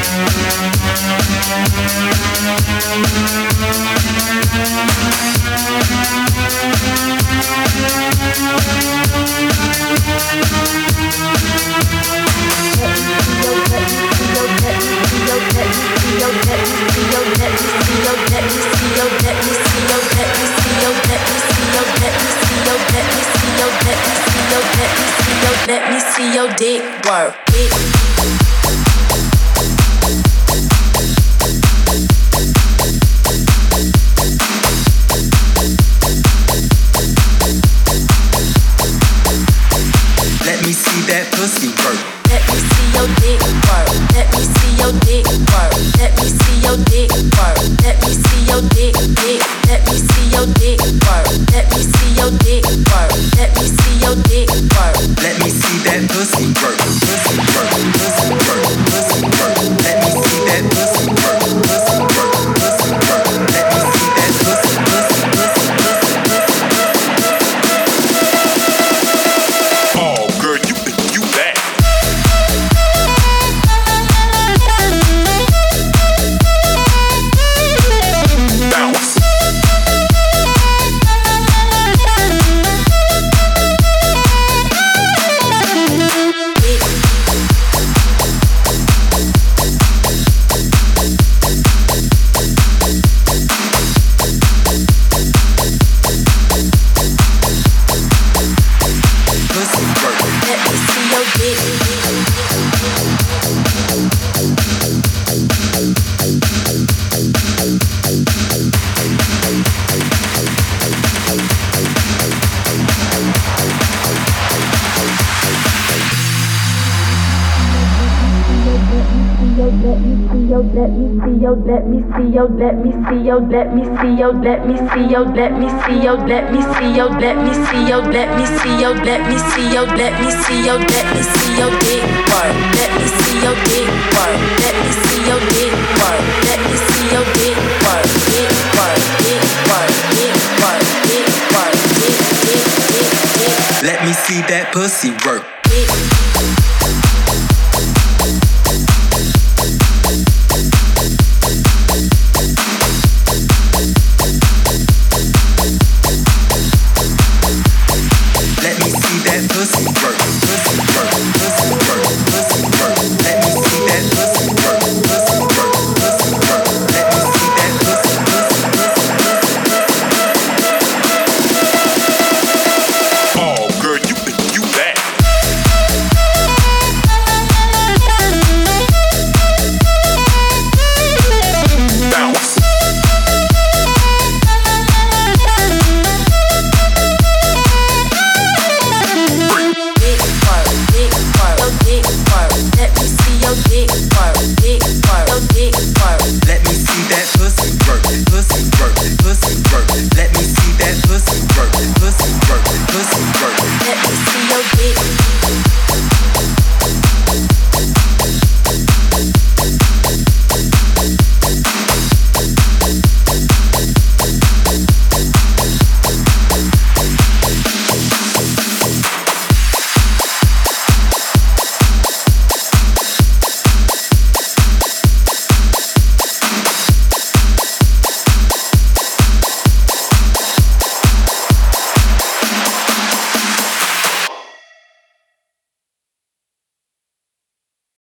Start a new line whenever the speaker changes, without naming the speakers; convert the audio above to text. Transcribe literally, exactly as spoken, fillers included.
Let me see your dick work.
Let me see that pussy work.
Let me see your dick work. Let me see your dick work. Let me see your dick work. Let me see your dick, dick. Let me see your dick work. Let me see your dick work. Let me see your dick work.
Let me see that pussy work. Pussy work. Pussy work. Pussy work. Let me see that pussy work. Pussy work. Pussy work. Let me see that pussy. Pussy. Pussy. Pussy. Pussy.
Oh, girl, you think you bad? Bounce.
Pussy work.
Let me see your dick. Let me see your, let me see your, let me see your, let me see your, let me see your, let me see your, let me see your, let me see your, let me see your, let me see your, let me see your, let me see your, let me see your dick work. Let me see your dick work. Let me see your dick work. Let me see your dick work. Dick work. Dick work. Dick work. Dick work. Dick, dick, dick, dick.
Let me see that pussy work.